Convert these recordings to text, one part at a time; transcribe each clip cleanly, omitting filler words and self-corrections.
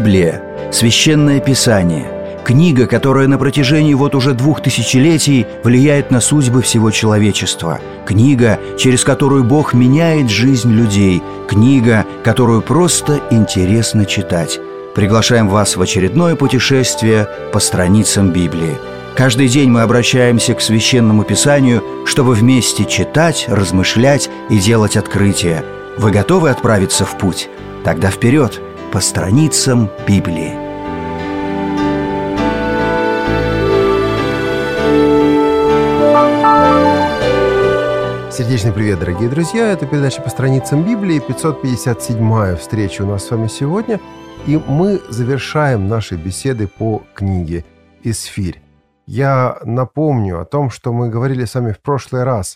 Библия – священное писание, книга, которая на протяжении вот уже 2000 влияет на судьбы всего человечества, книга, через которую Бог меняет жизнь людей, книга, которую просто интересно читать. Приглашаем вас в очередное путешествие по страницам Библии. Каждый день мы обращаемся к Священному Писанию, чтобы вместе читать, размышлять и делать открытия. Вы готовы отправиться в путь? Тогда вперед, по страницам Библии. Сердечный привет, дорогие друзья! Это передача «По страницам Библии», 557-я встреча у нас с вами сегодня. И мы завершаем наши беседы по книге «Исфирь». Я напомню о том, что мы говорили с вами в прошлый раз.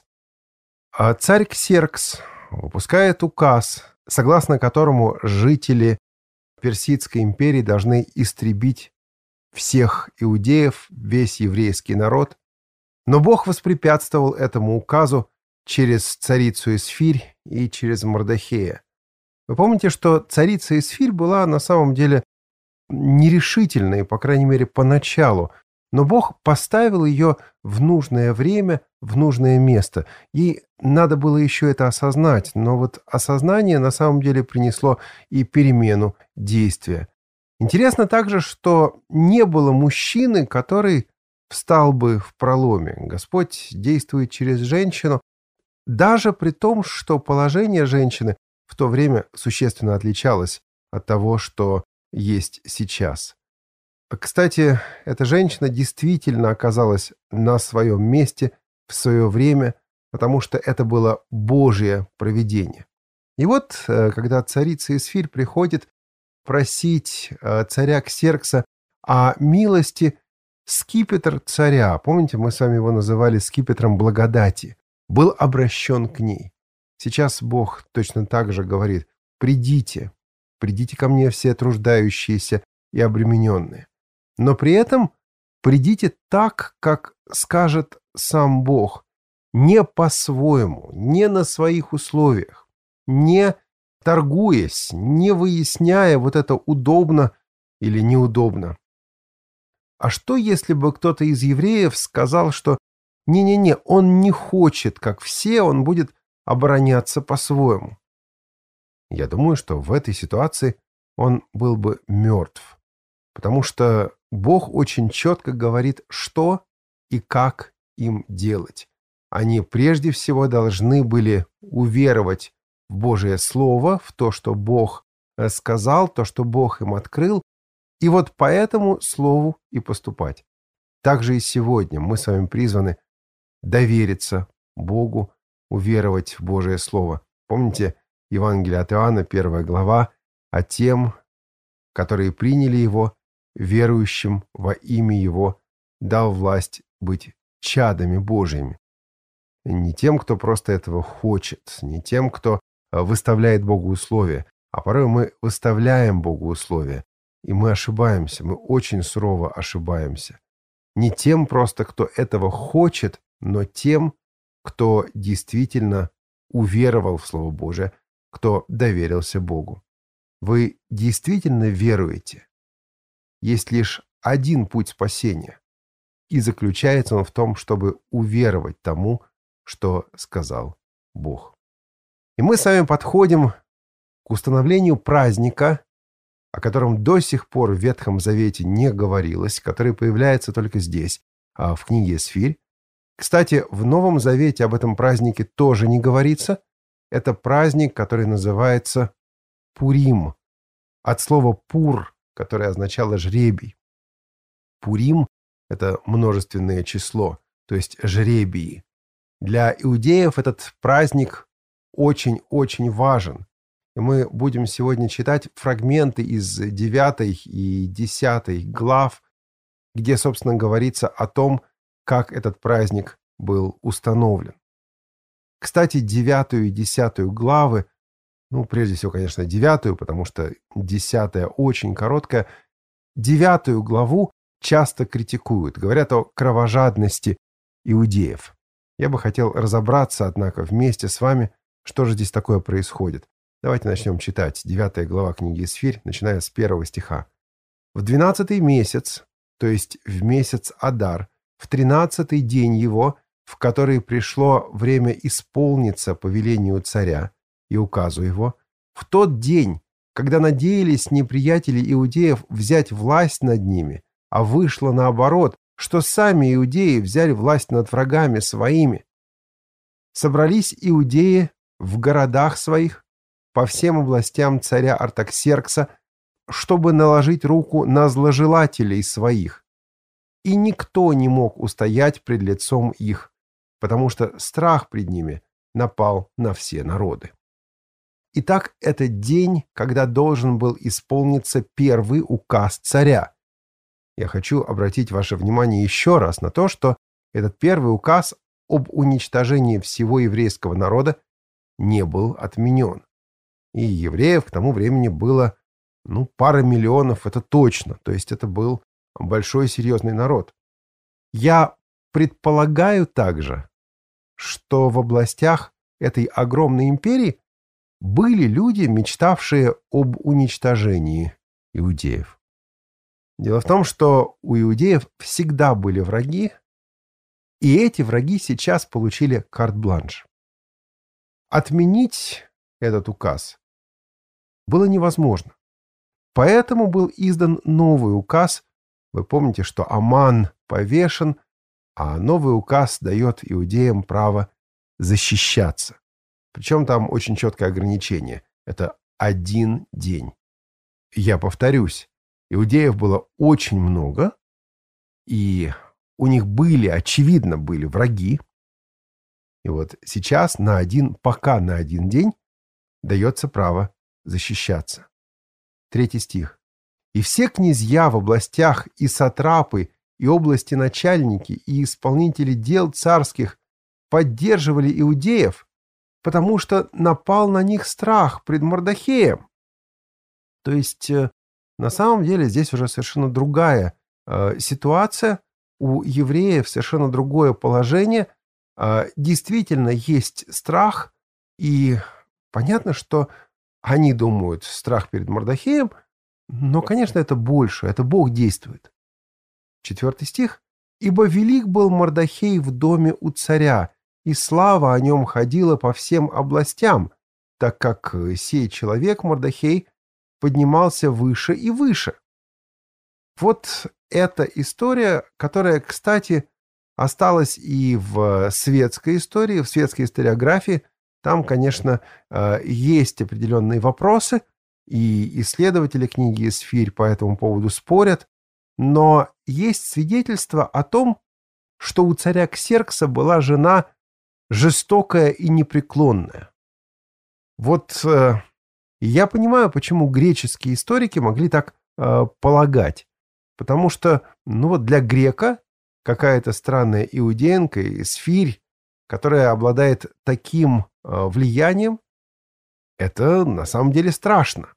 Царь Ксеркс выпускает указ, согласно которому жители Персидской империи должны истребить всех иудеев, весь еврейский народ. Но Бог воспрепятствовал этому указу через царицу Исфирь и через Мордохея. Вы помните, что царица Исфирь была на самом деле нерешительной, по крайней мере, поначалу, но Бог поставил ее в нужное время, в нужное место. Ей надо было еще это осознать, но вот осознание на самом деле принесло и перемену действия. Интересно также, что не было мужчины, который встал бы в проломе. Господь действует через женщину, даже при том, что положение женщины в то время существенно отличалось от того, что есть сейчас. Кстати, эта женщина действительно оказалась на своем месте в свое время, потому что это было Божье провидение. И вот, когда царица Исфирь приходит просить царя Ксеркса о милости, скипетр царя, помните, мы с вами его называли скипетром благодати, был обращен к ней. Сейчас Бог точно так же говорит: «Придите, придите ко мне все труждающиеся и обремененные». Но при этом придите так, как скажет сам Бог, не по-своему, не на своих условиях, не торгуясь, не выясняя вот это удобно или неудобно. А что, если бы кто-то из евреев сказал, что не-не-не, он не хочет, как все, он будет обороняться по-своему? Я думаю, что в этой ситуации он был бы мертв, потому что Бог очень четко говорит, что и как им делать. Они прежде всего должны были уверовать в Божие Слово, в то, что Бог сказал, то, что Бог им открыл, и вот по этому Слову и поступать. Также и сегодня мы с вами призваны довериться Богу, уверовать в Божие Слово. Помните Евангелие от Иоанна, 1 глава, о тем, которые приняли Его, верующим во имя Его, дал власть быть чадами Божьими. Не тем, кто просто этого хочет, не тем, кто выставляет Богу условия, а порой мы выставляем Богу условия, и мы ошибаемся, мы очень сурово ошибаемся. Не тем просто, кто этого хочет, но тем, кто действительно уверовал в Слово Божие, кто доверился Богу. Вы действительно веруете? Есть лишь один путь спасения, и заключается он в том, чтобы уверовать тому, что сказал Бог. И мы с вами подходим к установлению праздника, о котором до сих пор в Ветхом Завете не говорилось, который появляется только здесь, в книге Исфирь. Кстати, в Новом Завете об этом празднике тоже не говорится. Это праздник, который называется Пурим, от слова «пур», которое означало «жребий». Пурим – это множественное число, то есть жребии. Для иудеев этот праздник очень-очень важен. И мы будем сегодня читать фрагменты из 9 и 10 глав, где, собственно, говорится о том, как этот праздник был установлен. Кстати, 9 и 10 главы, прежде всего, конечно, 9, потому что 10 очень короткая, 9 главу часто критикуют, говорят о кровожадности иудеев. Я бы хотел разобраться, однако, вместе с вами, что же здесь такое происходит. Давайте начнем читать 9 глава книги Исфирь, начиная с 1 стиха. В 12-й месяц, то есть в месяц Адар, в 13-й день его, в который пришло время исполниться повелению царя и указу его, в тот день, когда надеялись неприятели иудеев взять власть над ними, а вышло наоборот, что сами иудеи взяли власть над врагами своими. Собрались иудеи в городах своих по всем областям царя Артаксеркса, чтобы наложить руку на зложелателей своих. И никто не мог устоять пред лицом их, потому что страх пред ними напал на все народы. Итак, это день, когда должен был исполниться первый указ царя. Я хочу обратить ваше внимание еще раз на то, что этот первый указ об уничтожении всего еврейского народа не был отменен. И евреев к тому времени было, пара миллионов, это точно. То есть это был большой серьезный народ. Я предполагаю также, что в областях этой огромной империи были люди, мечтавшие об уничтожении иудеев. Дело в том, что у иудеев всегда были враги, и эти враги сейчас получили карт-бланш. Отменить этот указ было невозможно. Поэтому был издан новый указ. Вы помните, что Аман повешен, а новый указ дает иудеям право защищаться. Причем там очень четкое ограничение. Это 1 день. Я повторюсь, иудеев было очень много, и у них очевидно были враги. И вот сейчас пока на 1 день дается право защищаться. 3 стих. «И все князья в областях, и сатрапы, и области начальники, и исполнители дел царских поддерживали иудеев, потому что напал на них страх пред Мордохеем». То есть, на самом деле, здесь уже совершенно другая ситуация. У евреев совершенно другое положение. Действительно есть страх, и понятно, что они думают, страх перед Мордохеем, но, конечно, это больше, это Бог действует. 4 стих. «Ибо велик был Мордохей в доме у царя, и слава о нем ходила по всем областям, так как сей человек Мордохей поднимался выше и выше». Вот эта история, которая, кстати, осталась и в светской истории, в светской историографии. Там, конечно, есть определенные вопросы, и исследователи книги «Эсфирь» по этому поводу спорят, но есть свидетельство о том, что у царя Ксеркса была жена жестокая и непреклонная. Вот я понимаю, почему греческие историки могли так полагать, потому что для грека какая-то странная иудеенка, Эсфирь, которая обладает таким влиянием, это на самом деле страшно.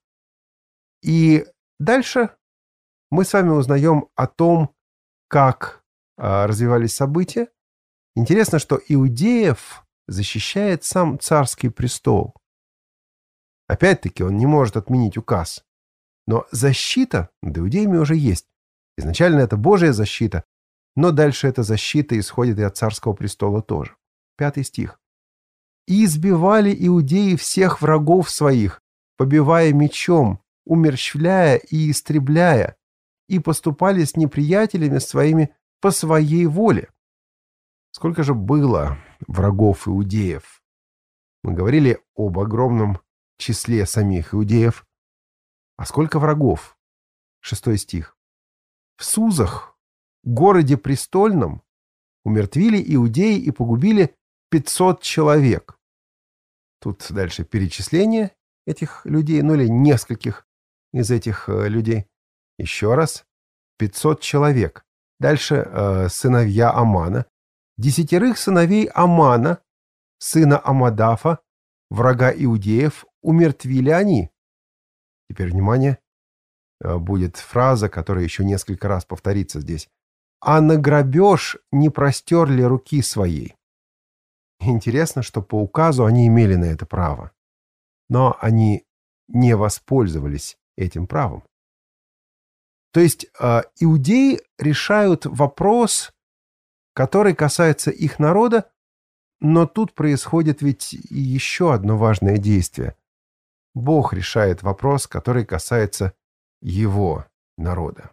И дальше мы с вами узнаем о том, как развивались события. Интересно, что иудеев защищает сам царский престол. Опять-таки, он не может отменить указ. Но защита над иудеями уже есть. Изначально это Божья защита, но дальше эта защита исходит и от царского престола тоже. 5 стих. «И избивали иудеи всех врагов своих, побивая мечом, умерщвляя и истребляя, и поступали с неприятелями своими по своей воле». Сколько же было врагов иудеев? Мы говорили об огромном числе самих иудеев. А сколько врагов? 6 стих. «В Сузах, городе престольном, умертвили иудеи и погубили 500 человек». Тут дальше перечисление этих людей, или нескольких из этих людей. Еще раз. 500 человек. Дальше сыновья Амана. 10 сыновей Амана, сына Амадафа, врага иудеев, умертвили они. Теперь, внимание, будет фраза, которая еще несколько раз повторится здесь. «А на грабеж не простерли руки своей». Интересно, что по указу они имели на это право. Но они не воспользовались этим правом. То есть иудеи решают вопрос, который касается их народа, но тут происходит ведь и еще одно важное действие. Бог решает вопрос, который касается его народа.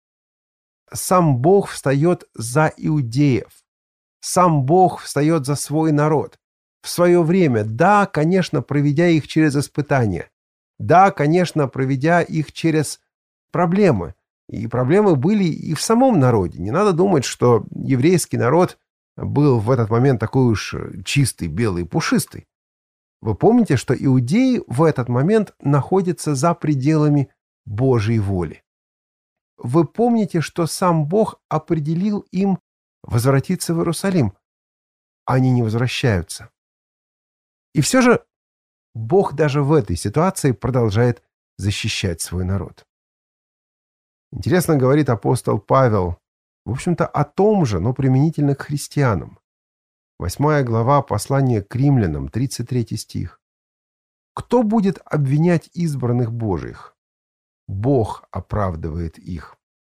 Сам Бог встает за иудеев. Сам Бог встает за свой народ. В свое время, да, конечно, проведя их через испытания. Да, конечно, проведя их через проблемы. И проблемы были и в самом народе. Не надо думать, что еврейский народ был в этот момент такой уж чистый, белый, пушистый. Вы помните, что иудеи в этот момент находятся за пределами Божьей воли. Вы помните, что сам Бог определил им возвратиться в Иерусалим. Они не возвращаются. И все же Бог даже в этой ситуации продолжает защищать свой народ. Интересно говорит апостол Павел, в общем-то, о том же, но применительно к христианам. 8 глава послания к римлянам, 33 стих. «Кто будет обвинять избранных Божьих? Бог оправдывает их».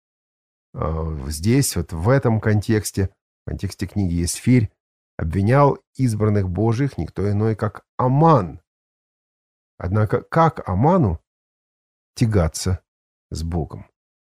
Здесь, вот в этом контексте, в контексте книги Есфирь, обвинял избранных Божьих никто иной, как Аман. Однако как Аману тягаться с Богом?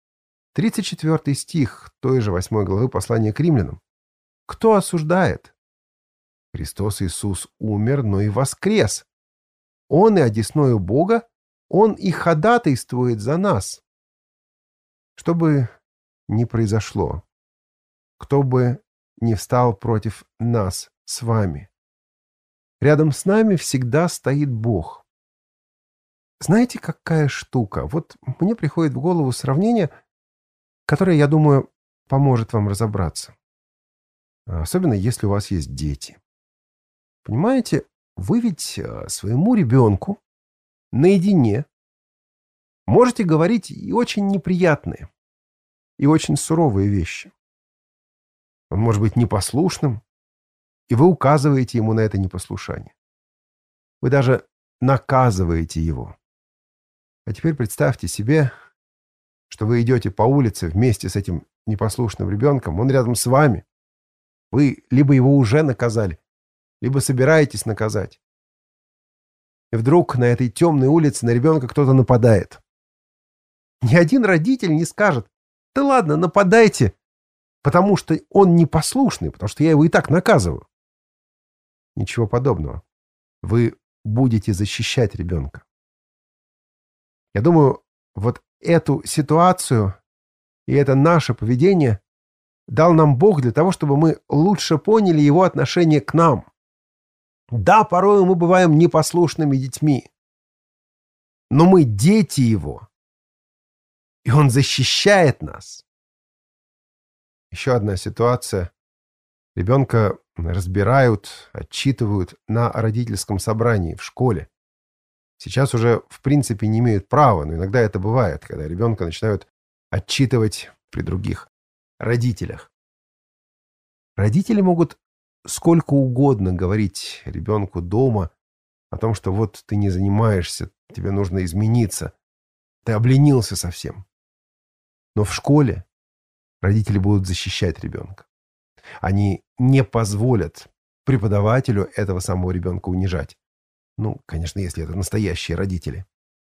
34 стих той же 8 главы послания к римлянам. «Кто осуждает? Христос Иисус умер, но и воскрес. Он и одесною Бога, Он и ходатайствует за нас». Что бы ни произошло, кто бы ни встал против нас с вами, рядом с нами всегда стоит Бог. Знаете, какая штука? Вот мне приходит в голову сравнение, которое, я думаю, поможет вам разобраться. Особенно, если у вас есть дети. Понимаете, вы ведь своему ребенку наедине можете говорить и очень неприятные, и очень суровые вещи. Он может быть непослушным, и вы указываете ему на это непослушание. Вы даже наказываете его. А теперь представьте себе, что вы идете по улице вместе с этим непослушным ребенком, он рядом с вами. Вы либо его уже наказали, либо собираетесь наказать. И вдруг на этой темной улице на ребенка кто-то нападает. Ни один родитель не скажет: «Да ладно, нападайте, потому что он непослушный, потому что я его и так наказываю». Ничего подобного. Вы будете защищать ребенка. Я думаю, вот эту ситуацию и это наше поведение дал нам Бог для того, чтобы мы лучше поняли Его отношение к нам. Да, порой мы бываем непослушными детьми, но мы дети Его, и Он защищает нас. Еще одна ситуация. Ребенка разбирают, отчитывают на родительском собрании в школе. Сейчас уже, в принципе, не имеют права, но иногда это бывает, когда ребенка начинают отчитывать при других родителях. Родители могут сколько угодно говорить ребенку дома о том, что вот ты не занимаешься, тебе нужно измениться, ты обленился совсем. Но в школе родители будут защищать ребенка. Они не позволят преподавателю этого самого ребенка унижать. Ну, конечно, если это настоящие родители.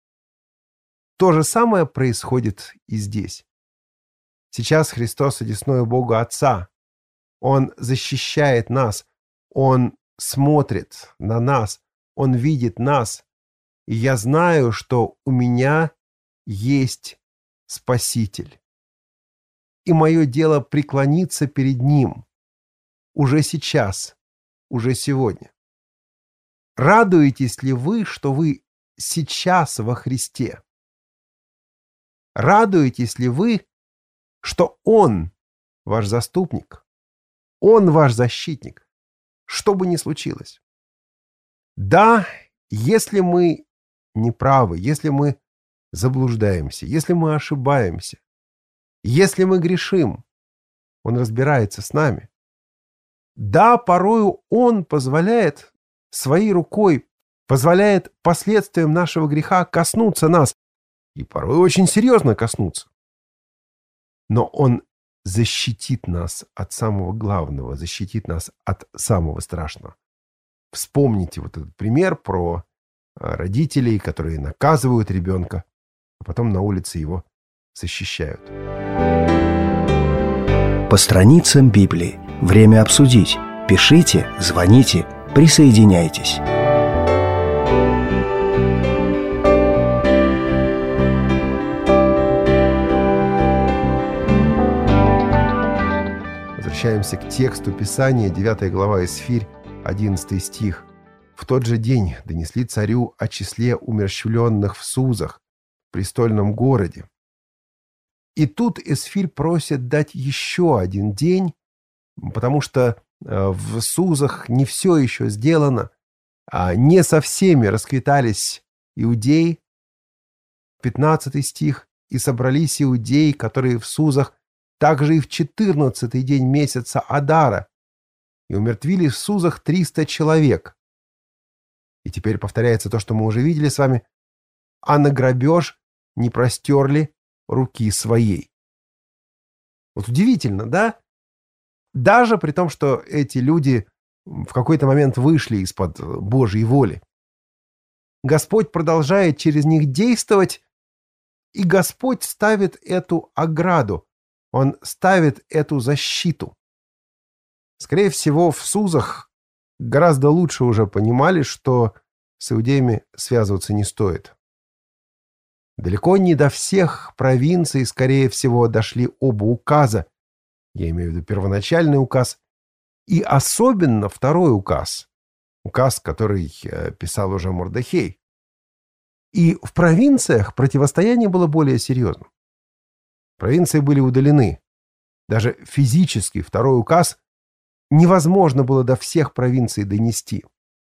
То же самое происходит и здесь. Сейчас Христос одесную Бога Отца. Он защищает нас. Он смотрит на нас. Он видит нас. И я знаю, что у меня есть Спаситель. И мое дело преклониться перед Ним. Уже сейчас, уже сегодня. Радуетесь ли вы, что вы сейчас во Христе? Радуетесь ли вы, что Он ваш заступник? Он ваш защитник, что бы ни случилось? Да, если мы неправы, если мы заблуждаемся, если мы ошибаемся, если мы грешим, Он разбирается с нами. Да, порою Он позволяет своей рукой, позволяет последствиям нашего греха коснуться нас, и порой очень серьезно коснуться. но Он защитит нас от самого главного, защитит нас от самого страшного. Вспомните вот этот пример про родителей, которые наказывают ребенка, а потом на улице его защищают. По страницам Библии. Время обсудить. Пишите, звоните, присоединяйтесь. Возвращаемся к тексту Писания, 9 глава Исфирь, 11 стих. «В тот же день донесли царю о числе умерщвленных в Сузах, в престольном городе». И тут Исфирь просит дать еще один день, потому что в Сузах не все еще сделано, не со всеми расквитались иудеи. 15 стих. «И собрались иудеи, которые в Сузах, также и в 14-й день месяца Адара, и умертвили в Сузах 300 человек». И теперь повторяется то, что мы уже видели с вами. «А на грабеж не простерли руки своей». Вот удивительно, да? Даже при том, что эти люди в какой-то момент вышли из-под Божьей воли. Господь продолжает через них действовать, и Господь ставит эту ограду, Он ставит эту защиту. Скорее всего, в Сузах гораздо лучше уже понимали, что с иудеями связываться не стоит. Далеко не до всех провинций, скорее всего, дошли оба указа. Я имею в виду первоначальный указ и особенно второй указ. Указ, который писал уже Мордехей. И в провинциях противостояние было более серьезным. Провинции были удалены. Даже физически второй указ невозможно было до всех провинций донести.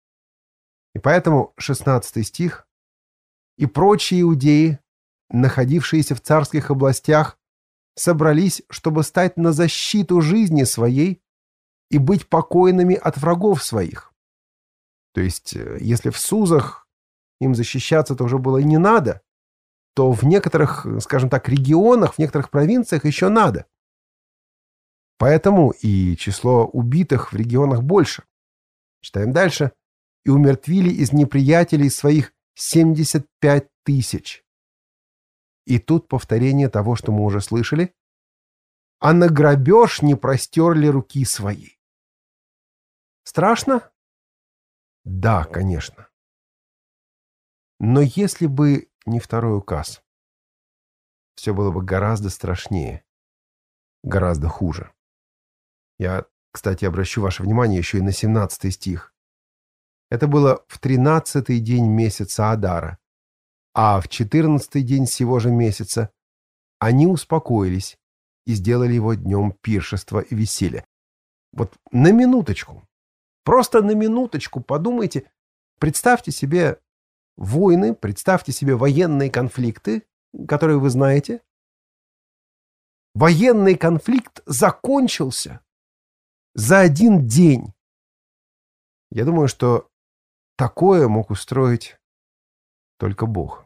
И поэтому 16 стих. «И прочие иудеи, находившиеся в царских областях, собрались, чтобы стать на защиту жизни своей и быть покойными от врагов своих». То есть, если в Сузах им защищаться-то уже было не надо, то в некоторых, скажем так, регионах, в некоторых провинциях еще надо. Поэтому и число убитых в регионах больше. Читаем дальше. «И умертвили из неприятелей своих 75 тысяч». И тут повторение того, что мы уже слышали. «А на грабеж не простерли руки свои». Страшно? Да, конечно. Но если бы не второй указ, все было бы гораздо страшнее, гораздо хуже. Я, кстати, обращу ваше внимание еще и на 17 стих. Это было в 13-й день месяца Адара, а в 14-й день сего же месяца они успокоились и сделали его днем пиршества и веселья. Вот на минуточку, просто на минуточку подумайте, представьте себе войны, представьте себе военные конфликты, которые вы знаете. Военный конфликт закончился за один день. Я думаю, что такое мог устроить только Бог.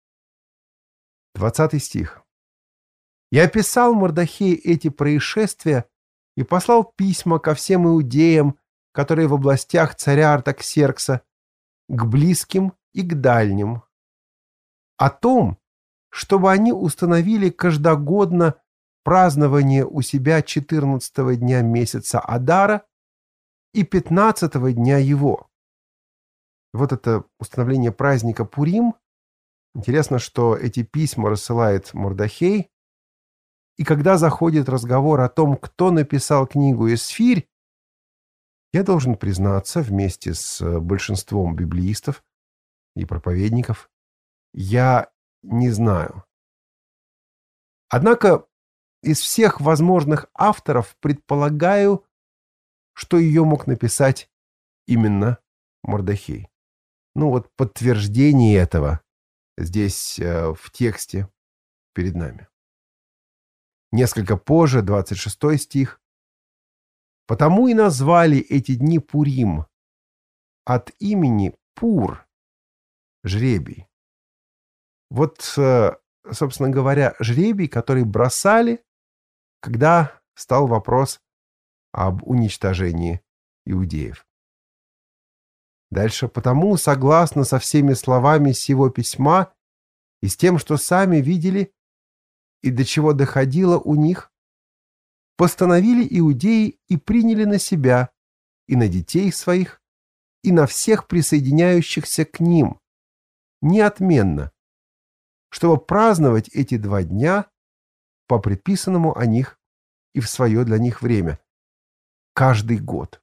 20 стих. «И описал Мордехей эти происшествия и послал письма ко всем иудеям, которые в областях царя Артаксеркса, к близким и к дальним, о том, чтобы они установили каждогодно празднование у себя 14-го дня месяца Адара и 15-го дня его». Вот это установление праздника Пурим. Интересно, что эти письма рассылает Мордехей. И когда заходит разговор о том, кто написал книгу Исфирь, я должен признаться, вместе с большинством библеистов и проповедников, я не знаю. Однако из всех возможных авторов предполагаю, что ее мог написать именно Мордехей. Ну вот подтверждение этого здесь в тексте перед нами. Несколько позже, 26 стих. «Потому и назвали эти дни Пурим от имени Пур, жребий». Вот, собственно говоря, жребий, который бросали когда стал вопрос об уничтожении иудеев. Дальше: «Потому, согласно со всеми словами сего письма и с тем, что сами видели и до чего доходило у них, постановили иудеи и приняли на себя и на детей своих, и на всех присоединяющихся к ним, неотменно, чтобы праздновать эти 2 дня по предписанному о них и в свое для них время, каждый год».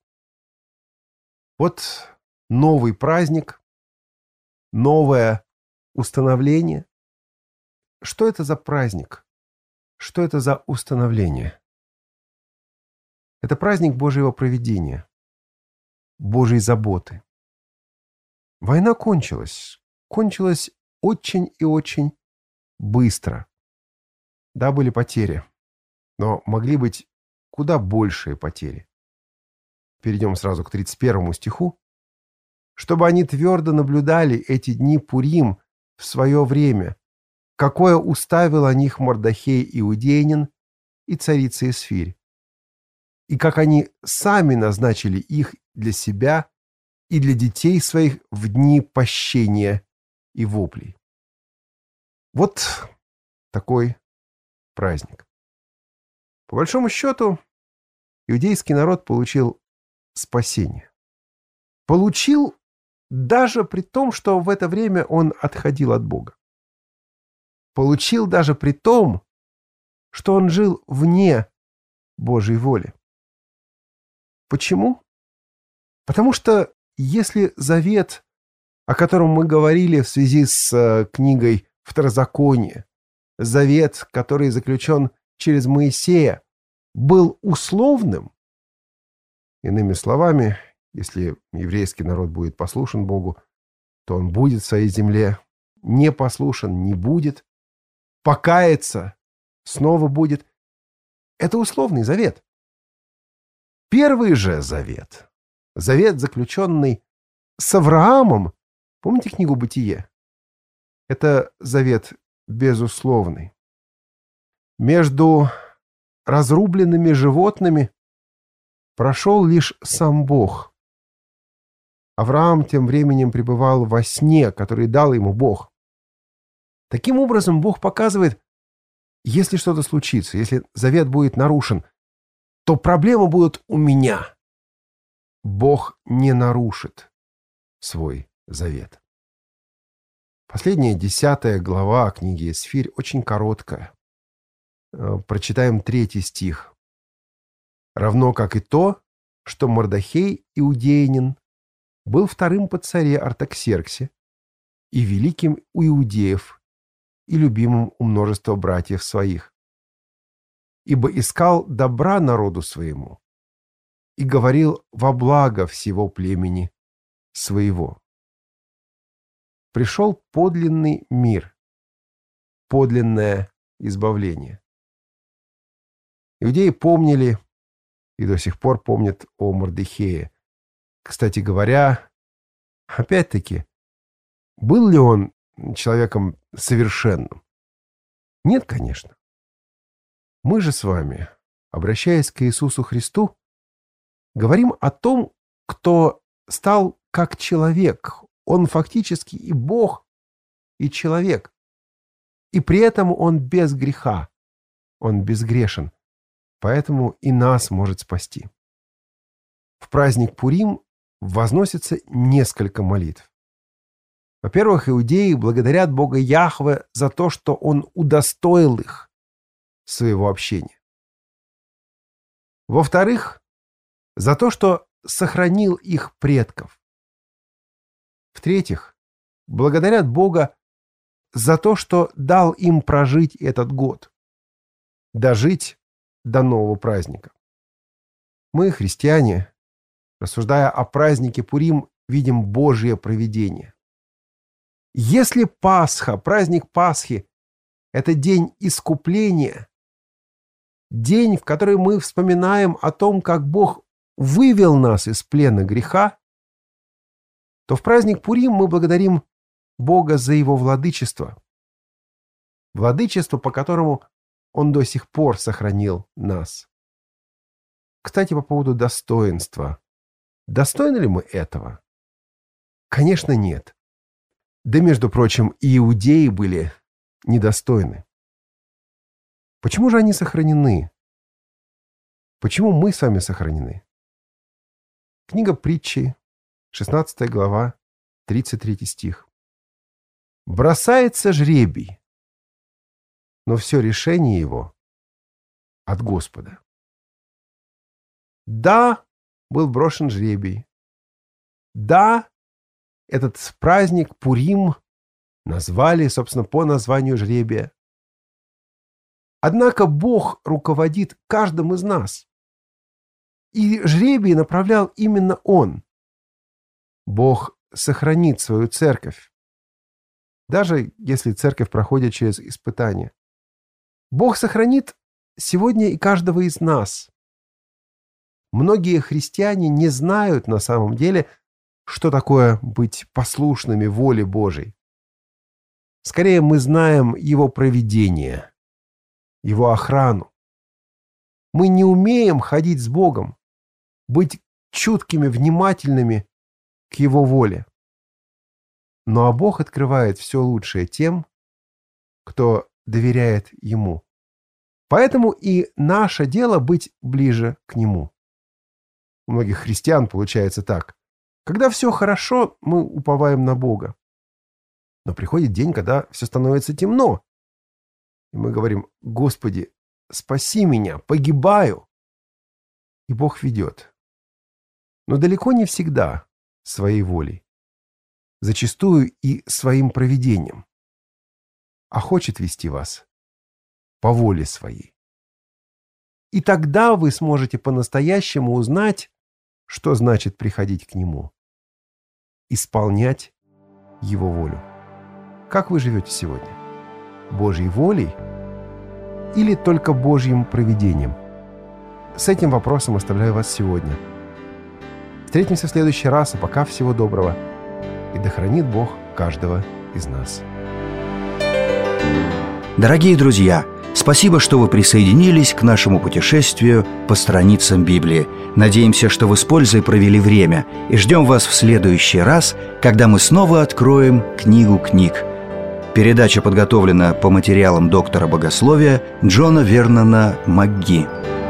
Вот новый праздник, новое установление. Что это за праздник? Что это за установление? Это праздник Божьего провидения, Божьей заботы. Война кончилась. Кончилась очень и очень быстро. Да, были потери, но могли быть куда большие потери. Перейдем сразу к 31 стиху. «Чтобы они твердо наблюдали эти дни Пурим в свое время, какое уставил о них Мордохей иудеянин и царица Эсфирь, и как они сами назначили их для себя и для детей своих в дни пощения и воплей». Вот такой праздник. По большому счету, иудейский народ получил спасение. Получил даже при том, что в это время он отходил от Бога. Получил даже при том, что он жил вне Божьей воли. Почему? Потому что если завет, о котором мы говорили в связи с книгой Второзакония, завет, который заключен через Моисея, был условным, иными словами, если еврейский народ будет послушен Богу, то он будет в своей земле, не послушен не будет, покаяться снова будет. Это условный завет. Первый же завет, завет, заключенный с Авраамом, помните книгу «Бытие»? Это завет безусловный. Между разрубленными животными прошел лишь сам Бог. Авраам тем временем пребывал во сне, который дал ему Бог. Таким образом, Бог показывает, если что-то случится, если завет будет нарушен, то проблемы будут у меня. Бог не нарушит свой завет. Последняя 10 глава книги Эсфирь очень короткая. Прочитаем 3 стих. «Равно как и то, что Мордохей иудеянин был вторым по царе Артаксерксе и великим у иудеев и любимым у множества братьев своих, ибо искал добра народу своему и говорил во благо всего племени своего. Пришел подлинный мир, подлинное избавление». Иудеи помнили и до сих пор помнят о Мордехее. Кстати говоря, опять-таки, был ли он человеком совершенным? Нет, конечно. Мы же с вами, обращаясь к Иисусу Христу, говорим о том, кто стал как человек. Он фактически и Бог, и человек. И при этом он без греха. Он безгрешен. Поэтому и нас может спасти. В праздник Пурим возносится несколько молитв. Во-первых, иудеи благодарят Бога Яхве за то, что Он удостоил их своего общения. Во-вторых, за то, что сохранил их предков. В-третьих, благодарят Бога за то, что дал им прожить этот год, дожить до нового праздника. Мы, христиане, рассуждая о празднике Пурим, видим Божье провидение. Если Пасха, праздник Пасхи, это день искупления, день, в который мы вспоминаем о том, как Бог вывел нас из плена греха, то в праздник Пурим мы благодарим Бога за Его владычество. Владычество, по которому Он до сих пор сохранил нас. Кстати, по поводу достоинства. Достойны ли мы этого? Конечно, нет. Да, между прочим, и иудеи были недостойны. Почему же они сохранены? Почему мы с вами сохранены? Книга Притчи, 16 глава, 33 стих. «Бросается жребий, но все решение его от Господа». Да, был брошен жребий. Да, этот праздник Пурим назвали, собственно, по названию жребия. Однако Бог руководит каждым из нас. И жребий направлял именно Он. Бог сохранит свою церковь, даже если церковь проходит через испытания. Бог сохранит сегодня и каждого из нас. Многие христиане не знают на самом деле, что такое быть послушными воле Божией. Скорее, мы знаем Его провидение, Его охрану. Мы не умеем ходить с Богом, быть чуткими, внимательными к Его воле. Ну а Бог открывает все лучшее тем, кто доверяет Ему. Поэтому и наше дело быть ближе к Нему. У многих христиан получается так. Когда все хорошо, мы уповаем на Бога. Но приходит день, когда все становится темно. И мы говорим: «Господи, спаси меня, погибаю». И Бог ведет. Но далеко не всегда своей волей. Зачастую и своим провидением. А хочет вести вас по воле своей. И тогда вы сможете по-настоящему узнать, что значит приходить к Нему. Исполнять Его волю. Как вы живете сегодня? Божьей волей или только Божьим провидением? С этим вопросом оставляю вас сегодня. Встретимся в следующий раз, а пока всего доброго. И да хранит Бог каждого из нас. Дорогие друзья, спасибо, что вы присоединились к нашему путешествию по страницам Библии. Надеемся, что вы с пользой провели время, и ждем вас в следующий раз, когда мы снова откроем книгу книг. Передача подготовлена по материалам доктора богословия Джона Вернона МакГи.